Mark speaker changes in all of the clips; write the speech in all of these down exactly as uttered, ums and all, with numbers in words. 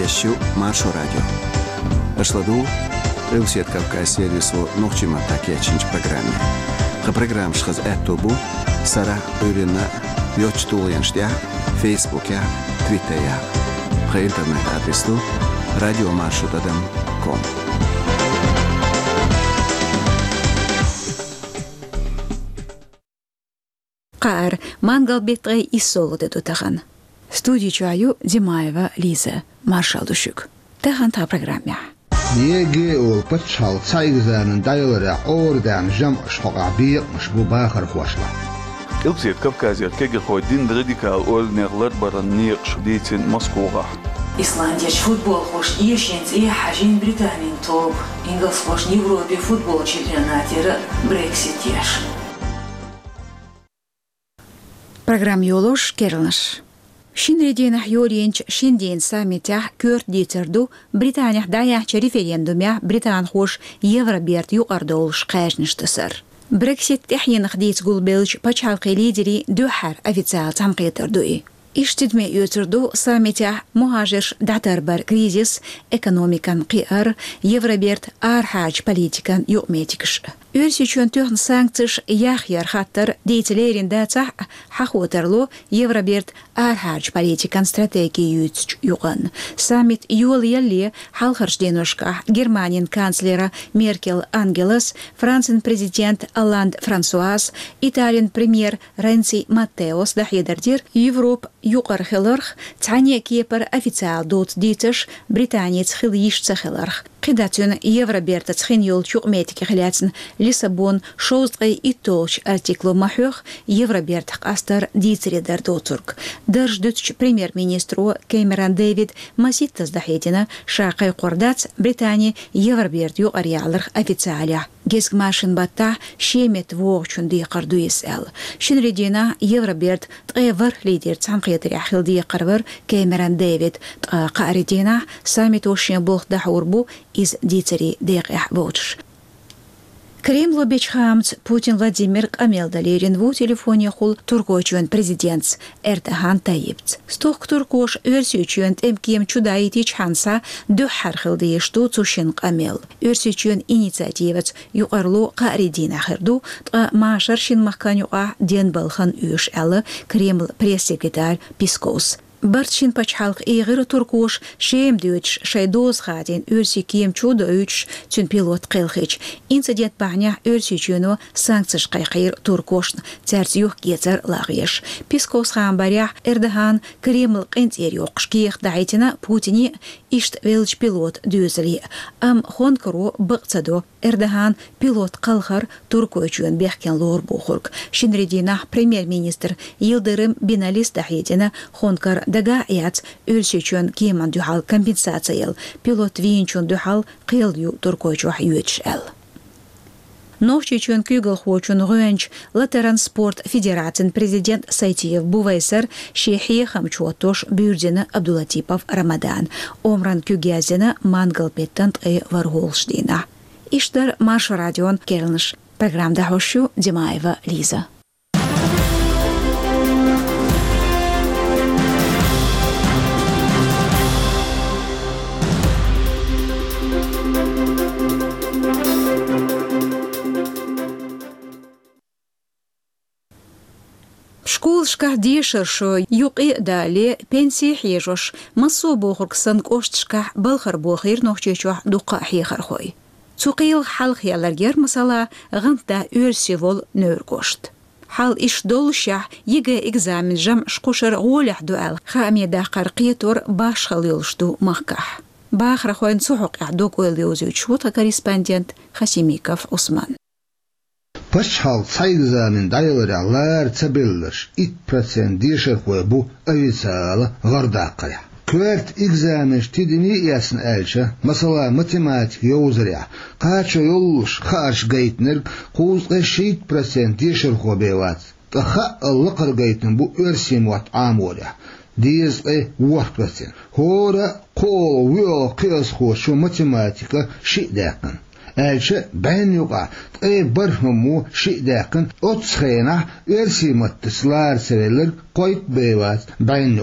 Speaker 1: Ещё Маршо радио. Ашладу Русет Кавказ сервису Нохчима такечинч программе. Ха программ шхаз этобу Сара Урина Йочтулянштя Фейсбуке, Твиттере. Ха интернет адресу радиомаршо точка ком.
Speaker 2: Қар мангал бетгай иссолды тутаган. Студия чаю Димаева Лиза Маршал Душук. Тахан та программе.
Speaker 3: Неге ол патшал цайгзанын дайлары ордан жам шоғабиq мш губахар хвашла.
Speaker 4: Илксет Кавказият кеге ходин радикал ол неглар баран ниq шдитин Москвага.
Speaker 5: Исландия футбол хош ешенц и хажин Британин топ. Инглс хош Европе футбол чемпионатира Брексит еш.
Speaker 2: Программ Йолош Керлнаш. Шинреден Юрьевич Шинден саммитях Кёрт Дитерду Британия даях референдумя Британ хош Евроберт юқардолш қайшныштысыр. Брексит тахьин хдейц гулбелч пачалқи лидери духар официал тамқитердуи. Иштидме ютерду саммитях мухажирш датарбар кризис экономикан қиар Евроберт архач политикан юқметикш. Үрсичен төхн санкциш яхьяр хаттар дейтелерин датсах хахотарло Евроберт архач политикан стратегии ютч юган. Саммит юл ялли халхаржденушка Германин канцлера Меркель Ангелас, Францин президент Оланд Франсуаз, Италиан премьер Ренци Маттеос дахедардир Европ юқархеларх тания кепер официал дот дитиш британец хилишца хеларх. Қидатюн Евроберта цхин юл чуқметики хиляцин Лиссабон шоузгай и толч артиклу махёх Евроберт хастар дицеридар дотурк. Държдутч премьер-министру Кэмерон Дэвид Маситтас дахедина шақай қордац Британия Евроберт ю ариаларх официаля. Гезгмашин бата шемет вогчун ди қардуис әл. Шинредина Евроберт тғевар лидер цанқиятыр яхил ди қарвар Кэмерон Дэвид тғаредина саммит ошин болх дахурбу из дицери дегях вотш. Кремль бечхамц Путин Владимир Амелдалерин в телефоне хул туркочуен президент Эрдоган Таипц. Стох туркош версиючуен эмкем чудаитич ханса духар хилди шту цушин Амел. Версиючуен инициативец юқарлу қаридина хирду тға машаршин махканюа ден балхан үш әлі Кремль пресс-секретарь Пискос. Бартшин пачхалк игыр туркуш шем дүйч шайдоз хадин өрси кием чудо үч чүн пилот қилхич. Инцидент бағня өрси чүну санкциш қайқайр туркушн цәрс юх гецер лағыш. Пискос хан барях Эрдоган Кремл қинцер юқш киех дайтина Путини ишт велч пилот дүйзли. Ам хонкару бұқцадо Эрдоган пилот қылхар туркуючуен бехкен лор бұхурк. Шинредина премьер-министр Йылдырым Биналис дахедина хонкар дага яц өлсөчөн кеман духал компенсациял пилот винчун духал қилью туркойчуах юэтшэл. Новчечен кюгл хочун гönч Латеран спорт федерацин президент Сайтиев Бувайсар шехи хамчуатош бюрдена Абдулатипов Рамадан омран кюгязена мангал петтант и варголштина. Иштар Марш радион Керлнш. Программда хошу Димаева Лиза. Школшка дешершо юқи дали пенсии хижош массо бохурксан коштшка балхар бохир нохчечуах дуқа хихархой. Цуқил халх яларгер масала ғанта өрсевол нөр кошт. Хал иш долша еге экзамен жам шкушер голях дуал хамеда қарқиетор баш халилшту махках. Бахрахойн сухук ахдок ойлиозючута корреспондент Хасимиков Усман.
Speaker 3: Пашхал цайгзанын дайлары алар цабеллаш ит процент дешер хой бу официалы гардақая. Кверт экзамен тидини ясн элча, масала математик йозря, качо йолуш хаш гейтнер кузга шит процент дешер хой беват. Таха аллақар гейтн бу өрсим ват аморя. Диз э ват процент. Хора кол вё кес хошу математика шидакан. Elçi ben yuqa e barhmu şidaqın ot xeyna ersi mattislar seveler qoyt beyvat ben yuqa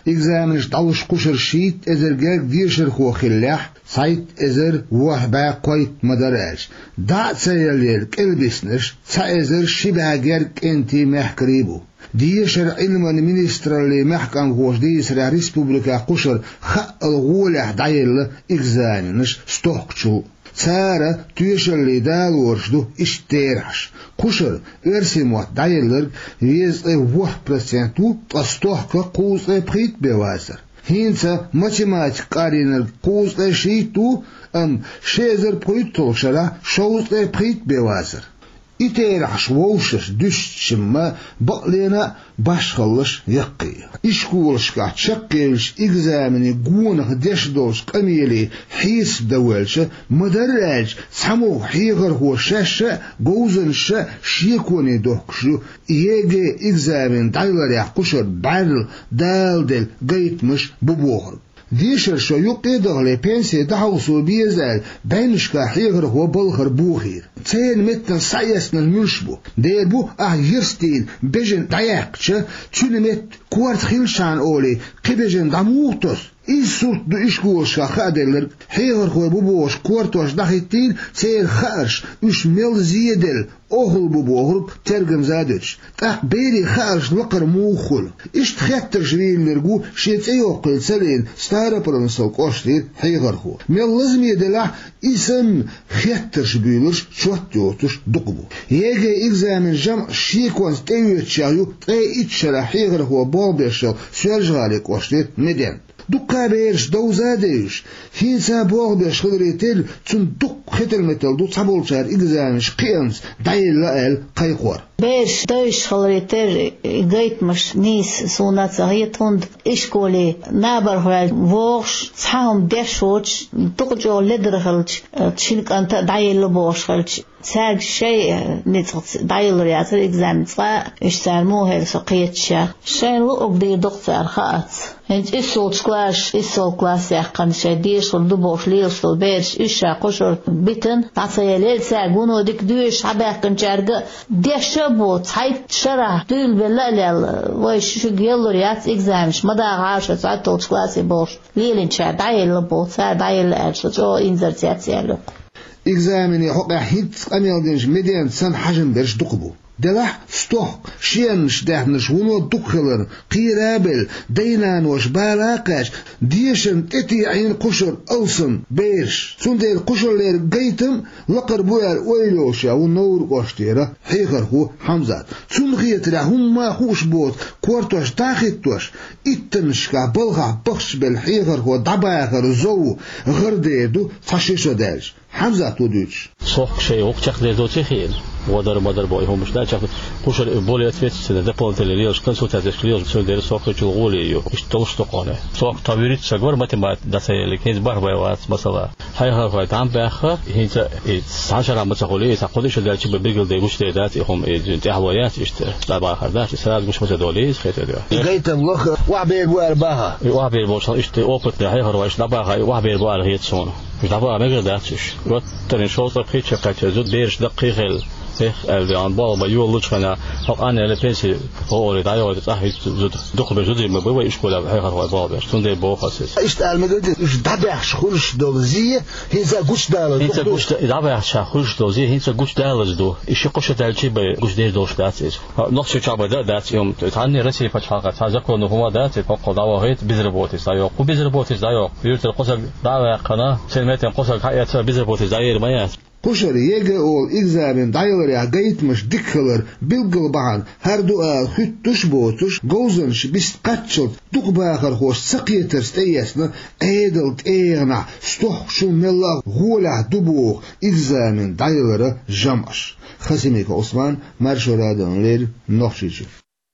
Speaker 3: İgzaminiş davuş kuşur şiit ezergek dişir hoğillah, sayt ezer vahba koyt madaraj. Da sayalyer kelbisniş, sa ezer şibager kenti mehkribu. ديشر علم المنستر اللي محكم غوش ديسر ريسبوبليكا قشر خاء الغولح دايل إجزانش ستوكشو سارة تيشر اللي دالورشدو اشتيرش قشر ارسموات دايلر ويز وح برسنتو تستوكا قوس بخيت بواسر هينسا ماتيماتيك قارينر قوس شيتو ام شيزر بخيتو شرا شوز بخيت بواسر İteyraş voşş düşçümme baklena başkalış yakı. İşkulşka çakkelş egzamini gunah deşdoş kamili his dawelşe madaraj samu higar ho şaşa gozunşa şikoni dokşu yege egzamin daylar yakuşur barl daldel gaytmış bu boğur. ديشر شو يقدر لبنسي دعوسو بيزال بينشكا حيغر هو بلغر بوخير تين متن سايسن الملشبو ديبو اهيرستين بيجن دايقشا تونمت كوارت خيلشان اولي قبيجن داموتوس إيسوت دو إشكوشكا خادلر حيغر هو بوبوش كوارتوش داخيتين سير خارش وش ميل زيدل أهل بوبوغرب ترجم زادش تاق بيري خارش لقر موخل إش تخيتر شوين لرقو شيت أيوقل سلين ستارا برنسل قوشتين حيغر هو ميل لازم يدلع إسم خيتر شبيلش شوات يوتش دقبو يجي إكزامن جمع شيكوانس تيوتشايو تاي إتشرا حيغر هو بولبيشل سيرجالي قوشتين مدين دقا بيرش دوزاديش هينسا بوغ بيش خدريتل تون دق ختل متل دو صبولشار إجزامش قيمس دايل لأل قيقور
Speaker 6: بيش دوش خدريتل قيتمش نيس سونات زغيت هند إشكولي نابر هوال ووغش صحاهم ديشوش دقجو لدرخلش تشينك أنت دايل لبوغش خلش ساق شيء نتغط دايل رياضة إجزام صا إشتالمو هيل سقيتشا شين لقب دي دكتور خاط هنج إسول كلاش إسول كلاس يحقن شيء ديش والدبوش ليش والبيرش إشا قشر بيتن تعطيليل ساقونو ديك دوش عباقن جارقة ديشبو تحيط شرح دويل بلاليل ويش شقيلو رياضة إجزامش مدى عاشة تعطول كلاس يبوش ليلين شا دايل لبو سا دايل لأرش جو إنزرتيات يالو
Speaker 3: إجزامني حقا هيت قميل دينش مدين سن حجم برش دقبو دلح ستوك شينش دهنش ونو دقخلر قيرابل دينان وش باراقاش ديشن تتي عين قشر ألسن بيرش سون دير قشر لير قيتم لقر بوير ويلوشا ونور قشتيرا حيخر هو حمزات سون غيترا هم ما خوش بوت كورتوش تاخيتوش اتنشكا بلغا بخش بالحيخر هو دباخر زو غرديدو فاشيشو دالش حمزات ودوش
Speaker 7: صوح شيء وقتك ديدو تخيل ودار مدار باي هم مش لا شخص قشر بوليات فيت سنة دبول تلليوش كان صوت هذا الشيء سون دير صوت شغولي يو اشتوش تقانه صوت تعبيرات سجور ما تما دسائل لكن بار بايوات مثلا هاي هاي تعم بأخ هي عشرة عم تقولي تقوليش ده شيء بيجل ده مش ده هم تهويات إشت لا بآخر ده سراج مش متدوليز خيط ده
Speaker 3: قيت الله وعبير بوار باها
Speaker 7: وعبير بوش إشت أوبت ده هاي هو إيش دبا وعبير بوار هي تصون مش دبا ما يقدر داتش وترين شوط بخيت شقة زود بيرش دقيقة إخ البيان بال ما يولج خنا حق أنا لبنسي هو اللي دايو تأهي زود دخل بجودي ما بيوي إشكولا هاي هو بال بس تندي بو خاصس
Speaker 3: إيش تعال مقدر إيش دبع شخورش دوزية هينسا قش دالز
Speaker 7: هينسا قش دبع شخورش دوزية هينسا قش دالز دو إيش قش دالشي بقش دير دوش داتس نقش شعب دا دات يوم تعني رسي فشحقة تذكر إنه هو دات فوق دعوات بزربوتس دايو قو بزربوتس دايو يرتل قصر دعوة قناة سلمتين قصر حياة بزربوتس داير ميات
Speaker 3: قشر يجا أول إجزامن دايلر يا جيت مش دكلر بالقلبان هردو آل خطش بوتش جوزنش بيستقتشل دق باخر خوش سقيتر ستيسنا ايدل تيغنا ستوح شو ملا غولا دبوغ إجزامن دايلر جمعش خسيميك عثمان مرشو رادون لير نوخشيشي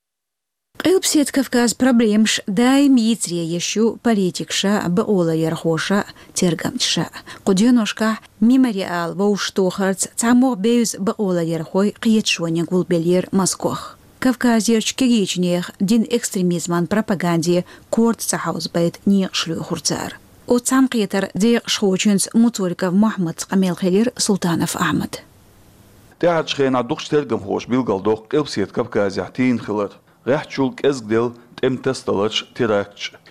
Speaker 2: قلبسيت كفكاز проблемш دايم يتري يشو политикша بأولا يرخوشا ترغمتشا قدينوشكا ميموريال ووشتوخرц تعمو بيوز بأولا يرخوي قيتشواني قلبلير مسكوخ كفكازيرش كيجنيخ دين экстремизман пропаганде كورت سحوز بيت نيقشلو خرزار وتعم قيتر ديق شخوچنس مطوركов محمد قميل خلير سلطانов أحمد
Speaker 4: تعد شخينا دوخش ترغم خوش بيلغال دوخ قلبسيت كفكازيح تين خلر رح تشولك ازغدل تم تستلج تراكش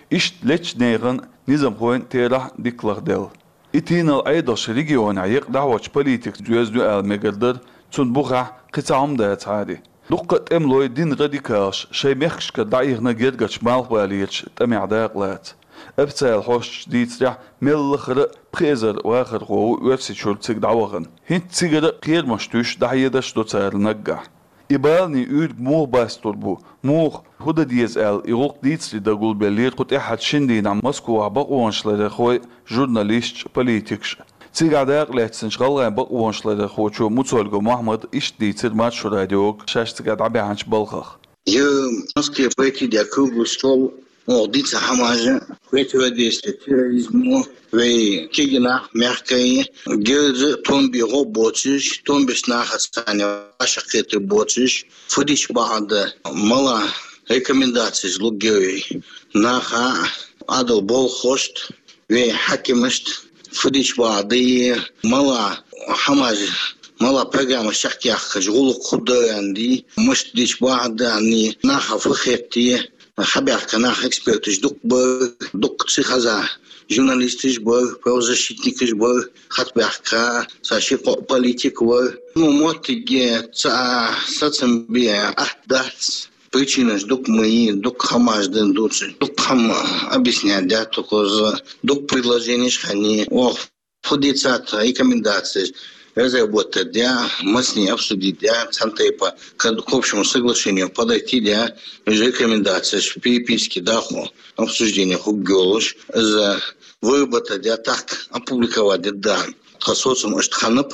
Speaker 4: إشت ليش نيغن نظام خوين تيرح ديكلغ دل إتينا الأيضاش ريجيون عيق دعوة بوليتيك جوزدو آل مقدر تون بوغا قطعهم دات عادي دقت املوي دين راديكالش شي مخش كدعيغنا جيرغش مالباليتش تمع داقلات ابتال حوش ديتريح ملخر بريزر واخر غو وفسي شورتسك دعوغن هنت سيغر قير مشتوش دعيدش دوتار نقع إبالني أود موغ باستور بو موغ هودا ديز آل إغوق ديتسري داقول بلير قد إحد شندين عم مسكو عباقوانشلر خوي جورناليست بوليتيكش تيجا داق لاتسن شغال بقوانشلر خو شو متولغو محمد إش ديتر ماتش راديوك شاش تيجا دعبي عنش بالخخ
Speaker 8: يوم مسكي بيتي دا كوغو ستول وغديت حماجة ويت وديست تيريزمو وي كيجنا ميركاي جيرز تومبي روبوتش تومبي سناخستاني اشقيت بوتش فديش بعض مالا ريكومندации لوجوي ناخا ادل بول خوست وي حكمشت فديش بعضي مالا حماجة مالا программа شختياخ جغول خدو عندي مش ديش بعض اني ناخا فخيتي خبر كناخ экспертиш дук бо дук цихаза журналистиш бо правозащитникиш бо хатбахка саши политик бо ну мотиге ца сацамбия ахдац причинаш дук мои дук хамаш ден дуци дук хам объяснять да только дук предложений хани о фудицат рекомендации разработать, да, мы с ней обсудить, да, цантейпа, к общему соглашению подойти, да, рекомендации, переписки, да, обсуждения, хугелуш, за выработать, да, так, опубликовать, да, хасоцум, эштханып.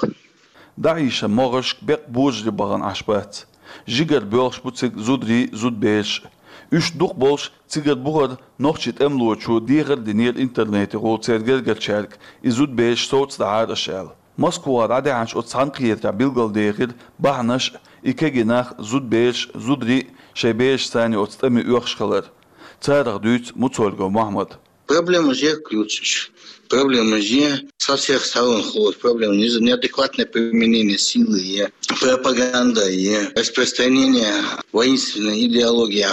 Speaker 4: Даиша могаш бек божли баган ашбат. Жигер бёлш буцик зудри зудбеш. Үш дух болш цигер бугар нохчит эмлочу дигер динер интернете гол цергер герчерк и зудбеш соц да арашел. Москва ради عنش أتصان قيادة بيلقل داخل بعنش إكجناخ زود بيش زودري شي بيش ثاني أتستمي أخش خلر تارغ دوت متولغو محمد.
Speaker 8: Проблема же ключ. Проблема же со всех сторон ходит. Проблема неадекватное применение силы, пропаганда, распространение воинственной идеологии,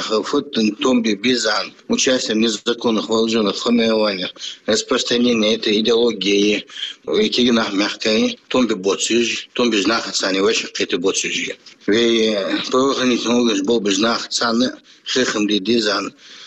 Speaker 8: томби бизан, участие в незаконных вооруженных формированиях, распространение этой идеологии, кигна мягкой, томби боцюж, томби знах цани, ваши какие-то боцюжи. Вей правоохранительный орган был бы знах цаны, хехам ли дизан,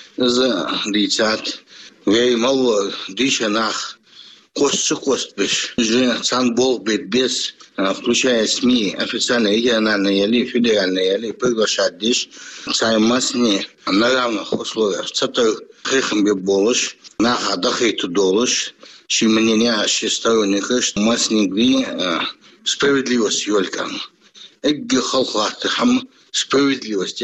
Speaker 8: за дичат. Вей мало диша нах кост кост биш. Же цан бол бит без, включая СМИ, официальные, региональные или федеральные, или приглашать диш, цай масни на равных условиях. Цатар хехам би болыш, нах адахейту долыш, ши мнение ши сторонников, масни гли справедливость юлькам. Эгги халхлахты хам справедливость,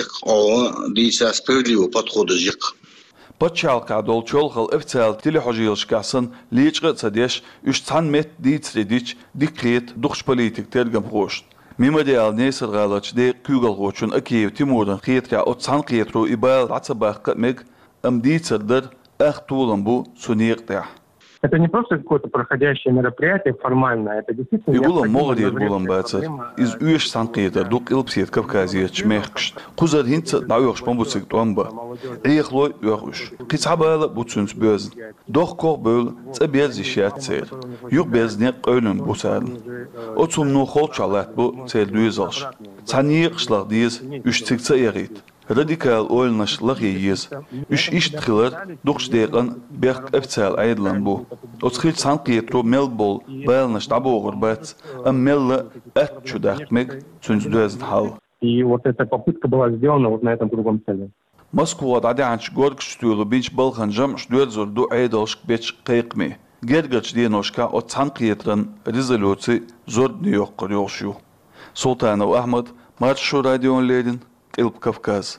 Speaker 8: о диша справедливый подход жик.
Speaker 4: بتشالك عدول شولخل افتال تلي حجيلش كاسن ليجغ تصديش اش تان مت ديت ريديش ديكريت دوخش بوليتيك تلقم خوشت ميما ديال نيسر غالاتش دي كوغل غوشون اكيو تيمورن خيتريا او تسان قيترو إبال عصباق قمق ام ديت سردر اخ طولن بو سونيق تيح.
Speaker 9: Это не просто какое-то проходящее мероприятие формальное, это действительно...
Speaker 4: يقولون مغرير بولن باتر إز اوش سانقيتر دوك إلبسيت كفكازية شميخكشت قوزر هنت دعويخش بمبوتسيك دوانبا إيخلوي يوخوش قيس عبالة بوتسونس بيوزن دوخ كوخ بول تأبير زيشيات تسير يوخ بيزنيق قولن بوسارن أتسوم نو خول شالات بو تسير دويزالش تانيق شلاغ ديز اوش تيك تأيغيت راديكال أولنش لغييز إش إش تخيلر دوخش ديقن بيخ افتال عيدلن بو أتخيل سانقيترو ميلبول بالنش دعبو غربات أم ميل أتشو داخمك تنز دوزن حال.
Speaker 9: И вот эта попытка была сделана вот на этом кругом цели.
Speaker 4: Москва дадя عنش горг штюлу бинч балхан жам штюрзор ду айдалш беч قيقمي. Гергач диношка от санқиетран резолюци зор ньюк قريوشيو. Султанов Ахмад, Маршу радион Ледин, Илп Кавказ.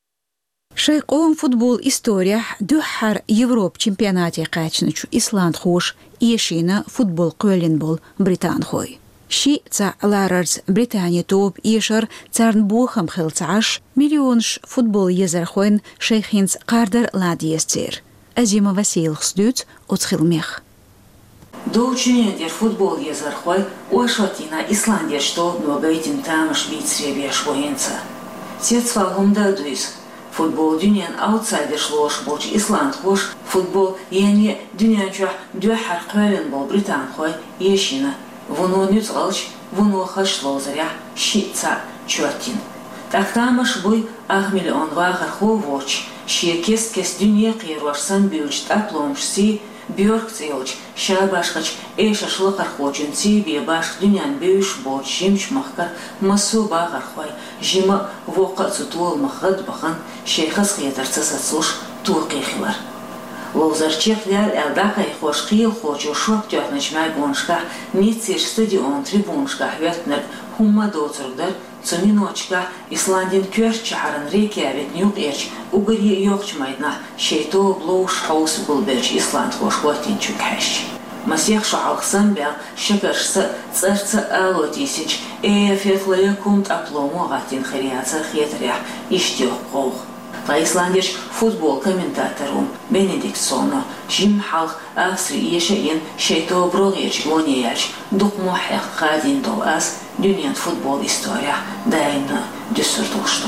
Speaker 2: شيقوم فوتبول إستوريا دوحر يوروب چمپيوناتي قاچنچو إسلاند خوش إيشينا فوتبول قولين بول بريطان خوي. شي تا لاررز بريطانيا توب إيشر تارن بوخم خلتعش مليونش فوتبول يزر خوين شيخينز قاردر لاديستير. أزيما واسيل خسدوت وتخيل ميخ.
Speaker 5: Доучинендер футбол езер хой уашотина Исландия что ногайтин тамаш битсре беш военца. Сец фалгум дадуис. Futbol dünyanın outsider şloş bolç İsland hoş futbol yani dünyanın çok dühar qölün bol Britan xoy yeşina vuno nüt alç vuno xaşlozarya şitsa çötin taktamış buy ah milyon vahar xovoç şirkes kes dünya qiyroşsan büyüç taplomşsi Björkçilç şabaşqaç eşaşlıqar xoçunsi bi baş dünyanın büyüş bolç jimç mahkar masu bağar xoy jima voqa tutul mahad baxan şeyxas qiyatartsasatsuş tuqixilar Lozarchekler eldaqay xoş qiyil xoçu şok törnçmay bonşqa nitsir stadion tribunşqa hvetner humma doturgdar Цуминочка Исландин кёрч чахаран Рейкьявик нюк-эрч угри ёкчмайдна шейто блоуш хаус булберч Исланд хош хватинчук хэш. Масех шахалхсан бял шакаршса царца алотисич эфетлая кумт аплому гатин хрияцар хетрях иштёк қоғ. Та Исландиш футбол комментаторум Бенедикт Соно жим халх Австри ешеин шейто брогерч монеяч дук мохех хадин дол аз Dünyanın futbol istoriya daima düsturtuluştu.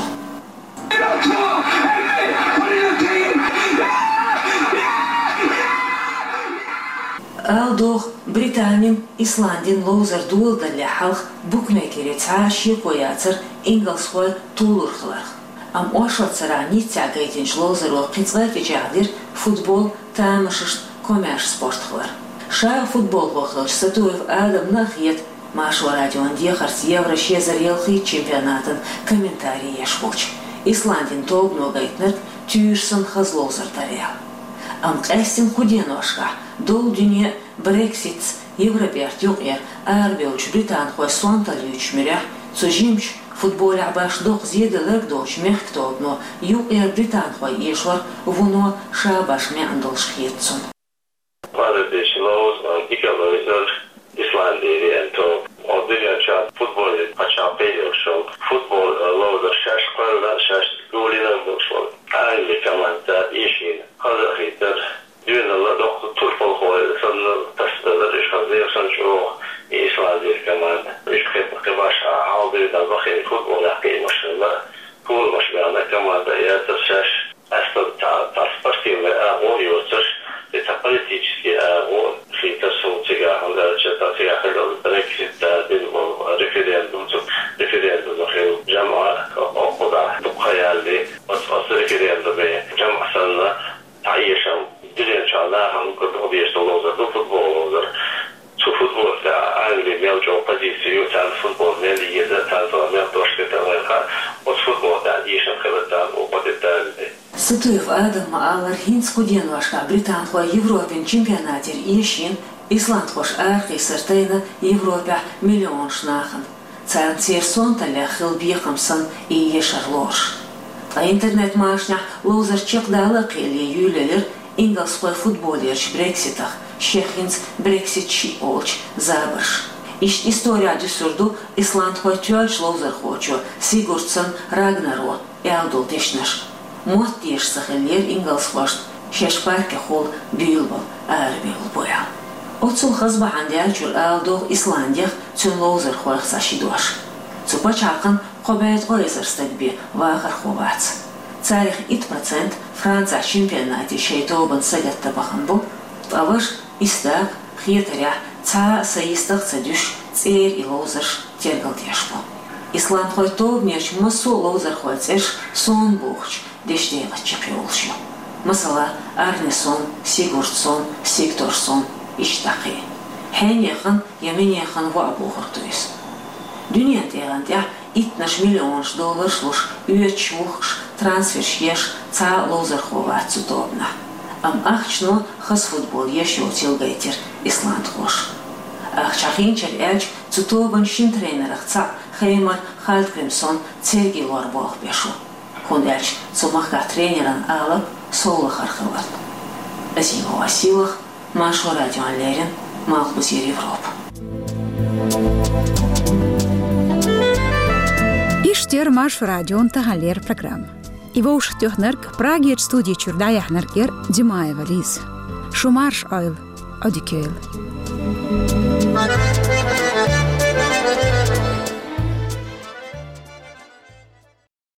Speaker 5: Aldoq Britaniyam İslandin lozer duldalli halq bookmakeri tsashi qoyatsır Ingolshoy tulurxlar. Am oşatsara nitsa gaytinch lozer o qitsqati jagdir futbol tamashish komer sportxlar. Şa futbol qoqilch Satuyev Adam Naxiyet Машу радион дехарс евро шезарелхи чемпионатын комментарий ешбоч. Исландин толгно гайтнер тюрсон хазлозар тарел. Ам қайсин худеношка дол дүние Брексит Европерт юқер арбелч Британ хой сонталюч мирях цужимч футбол абаш доқ зеделек доч мехктолгно юқер Британ хой ешвар вуно шабаш меандолш хетсон.
Speaker 10: Islandien to oddyňača futbol pačapeliokšov futbol lozer šaš qolda šaš gulidan boksol ayli kamanta ishin qazaqiter dünalla doq turpol qoy son tasdada ishqaziy sancho Islandiya kamanta ishqet qabash haldida baxin futbol aqimashla kul mashbana kamanta ya tashash asl ta taspartime o yotsach это политические о хитосунтига хандарчата тиахел Brexit дилбол референдум референдум хел жамаа окуда тухаялли ос референдум жамаасана таишам дилячала хангод объяснолоза до футболоза цу футбол да англи мелчо позицию тан футбол не лиеда тан мел тошкета леха ос футбол да ишан хелатан опадетан
Speaker 5: Сатуев Адам алар хинц худенвашка Британ хой Европен чемпионатер ешин Исланд хош архи сартейна Европа миллион шнахан. Царн церсон таля хилбихамсан и ешарлош. А интернет машня лозер чек дала кели юлелер Ingolshoy футболерч Брекситах шехинц Брексит чи олч забарш. Ишт история дюсурду Исланд хой тюльч лозер хочу Сигурдсон Рагнаро ялдул дешнаш. Мот тешсахелер Ingolshoy шешпарке хол бюлбал арбил боя. Отцул хазба хандиалчул алдох Исландиях цун лозер хойх сашидуаш. Цупа чакан қобайт гойзер стадби вахар ховац. Царих ит процент Франция чемпионате шейтобан сагатта баханбу, таваш истак хиетаря ца саистах цадюш цер и лозерш тергал тешбу. Исланд хой тоб мерч масу лозер хой цеш сон бухч дештева чемпионшю. Масала Арнесон, Сигурдсон, Сигторсон иштақи. Хэн яхан ямен яхан ва бухортуис. Дүния тегантя итнаш миллионш доллар шлуш уячухш трансферш еш ца лозер ховат цудобна. Ам ахчно хас футбол еш йотилгайтер Исланд хош. Ахчахинчер элч цутобан шин тренерах ца Хеймар Хальдгримсон церги лорбох бешу. Хон элч цумахка тренеран алап солых архиват. Азимо Василах, Машу радион Лерин, Малхбузир Европа.
Speaker 2: Иштер Машу радион Тагалер программа. Его уж тёхнерк Прагет студии Чурдая Хнеркер Димаева Лиз. Шумарш ойл Одикейл.